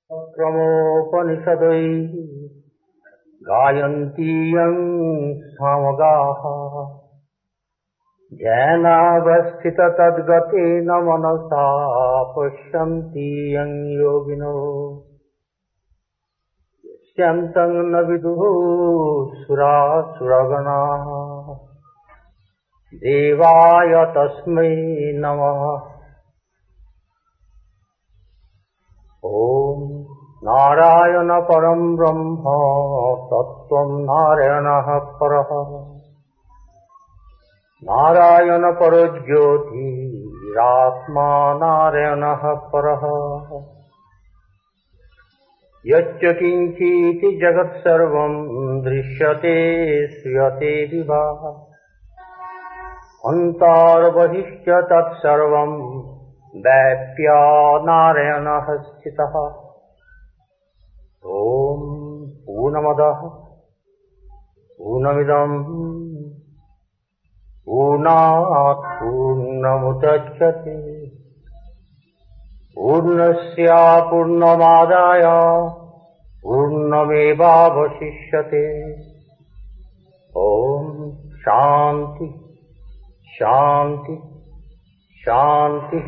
क्रमोपनिषदै गायन्तीयं सामगाः ध्यानावस्थिततद्गतेन मनसा पश्यन्ति यं योगिनो यस्यान्तं न विदुः सुरासुरगणाः देवाय तस्मै नमः। ॐ नारायण परं ब्रह्म तत्त्वं नारायणः परः नारायण परो ज्योतिरात्मा नारायणः परः यच्च किञ्चित् जगत्सर्वं दृश्यते श्रूयते विभा अन्तर्बहिश्च तत्सर्वं व्याप्य नारायणः स्थितः। ॐ पूर्णमदः पूर्णमिदं पूर्णात् पूर्णमुदच्यते पूर्णस्य पूर्णमादाय पूर्णमेवावशिष्यते। ॐ शान्ति शान्ति शान्तिः।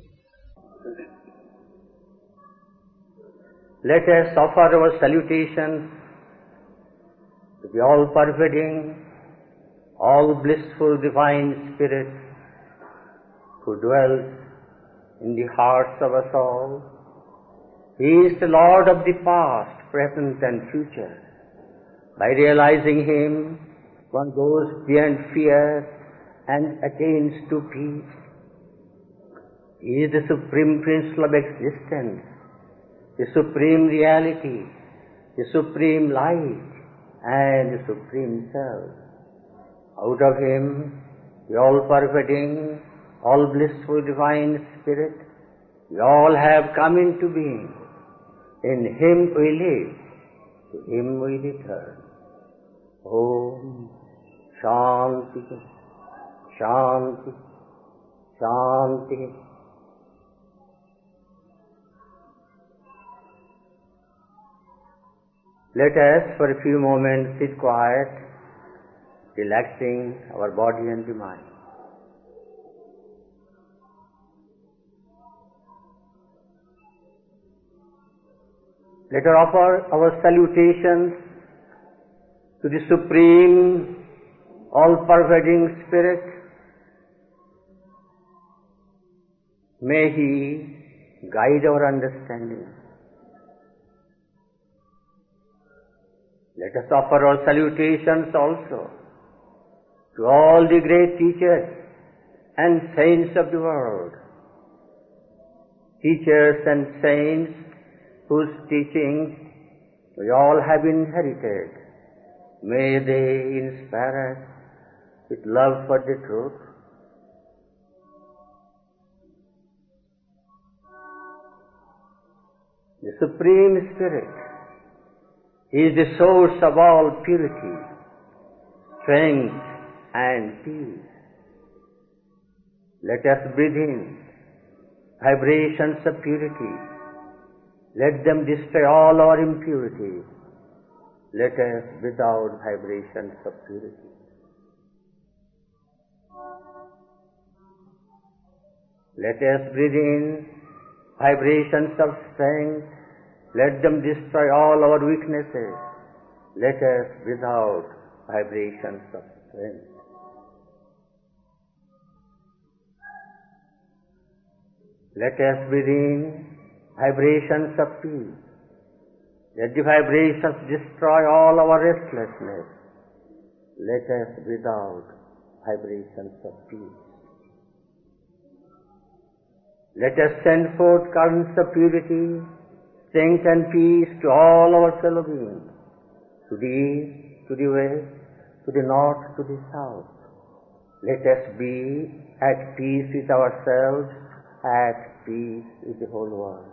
Let us offer our salutations to the all-pervading, all-blissful Divine Spirit who dwells in the hearts of us all. He is the Lord of the past, present and future. By realizing Him, one goes beyond fear and attains to peace. He is the supreme principle of existence, the supreme reality, the supreme light, and the supreme self. Out of Him, the all-pervading, all-blissful Divine Spirit, we all have come into being. In Him we live, to Him we return. Om Shanti Shanti Shanti. Let us for a few moments sit quiet, relaxing our body and the mind. Let us offer our salutations to the Supreme, all-pervading Spirit. May He guide our understanding. Let us offer our salutations also to all the great teachers and saints of the world. Teachers and saints whose teachings we all have inherited. May they inspire us with love for the truth. The Supreme Spirit is the source of all purity, strength and peace. Let us breathe in vibrations of purity. Let them destroy all our impurities. Let us breathe out vibrations of purity. Let us breathe in vibrations of strength. Let them destroy all our weaknesses. Let us breathe out vibrations of strength. Let us breathe in vibrations of peace. Let the vibrations destroy all our restlessness. Let us breathe out vibrations of peace. Let us send forth currents of purity, strength and peace to all our fellow beings, to the east, to the west, to the north, to the south. Let us be at peace with ourselves, at peace with the whole world.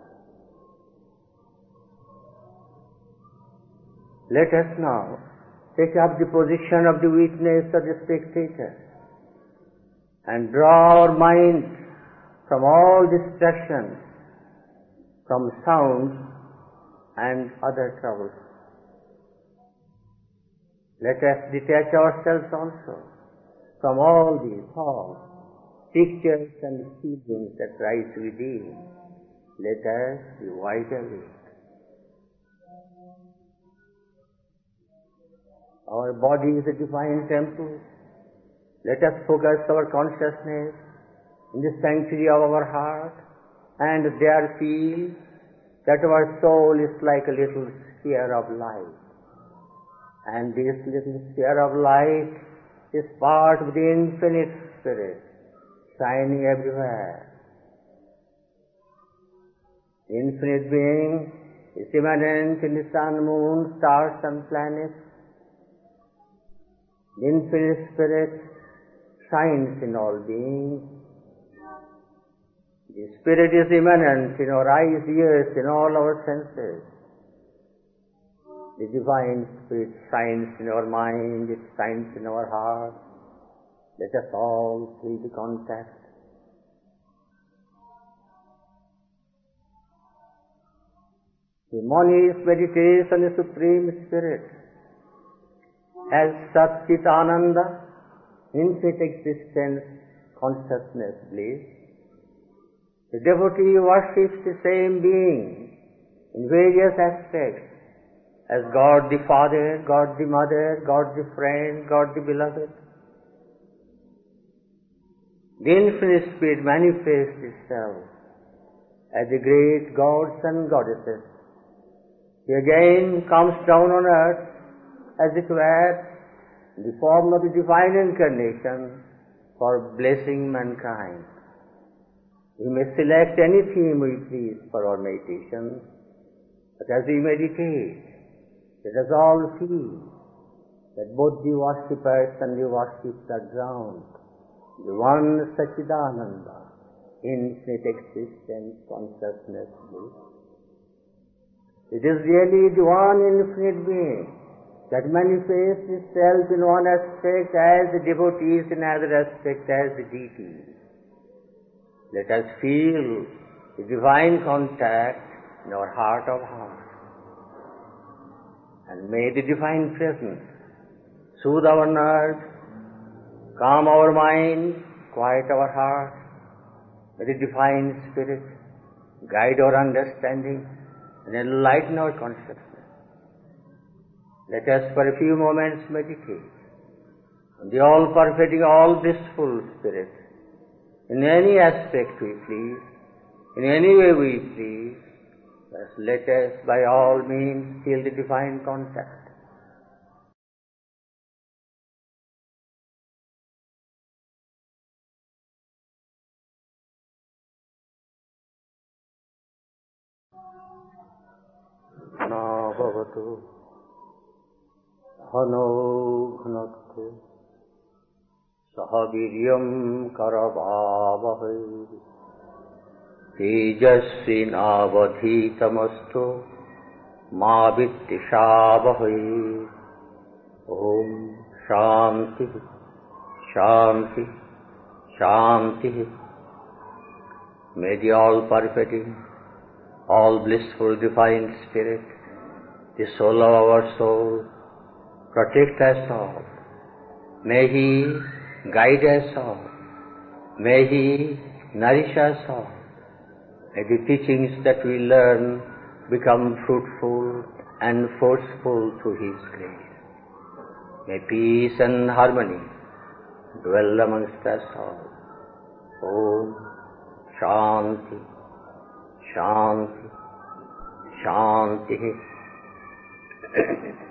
Let us now take up the position of the witness or the spectator and draw our minds from all distractions, from sounds and other troubles. Let us detach ourselves also from all these thoughts, pictures and feelings that rise within. Let us be wide awake. Our body is a divine temple. Let us focus our consciousness in the sanctuary of our heart and there feel that our soul is like a little sphere of light. And this little sphere of light is part of the infinite spirit, shining everywhere. The infinite being is immanent in the sun, moon, stars and planets. The infinite spirit shines in all beings. The spirit is immanent in our eyes, ears, in all our senses. The divine spirit shines in our mind, it shines in our heart. Let us all feel the contact. The monist meditates on the Supreme Spirit as Satchitananda, infinite existence, consciousness, bliss. The devotee worships the same being in various aspects as God the Father, God the Mother, God the Friend, God the Beloved. The infinite Spirit manifests itself as the great gods and goddesses. He again comes down on earth as it were in the form of the divine incarnation for blessing mankind. We may select any theme we please for our meditation, but as we meditate, let us all feel that both the worshippers and the worshipped are drowned in the one Satchidananda, infinite existence, consciousness, bliss. It is really the one infinite being that manifests itself in one aspect as the devotees, in another aspect as the deities. Let us feel the divine contact in our heart of hearts. And may the divine presence soothe our nerves, calm our mind, quiet our heart. May the divine Spirit guide our understanding and enlighten our consciousness. Let us for a few moments meditate on the all-pervading, all-blissful Spirit. In any aspect we please, in any way we please, let us by all means feel the divine contact. Na bhavatu hano bhunaktu sahaviryam karavavahai tejasvinavadhitamastu ma vittishavahai. Om Shanti Shanti Shanti. May the all-pervading, all-blissful Divine Spirit, the soul of our soul, protect us all. May He guide us all. May He nourish us all. May the teachings that we learn become fruitful and forceful through His grace. May peace and harmony dwell amongst us all. Om Shanti Shanti Shanti.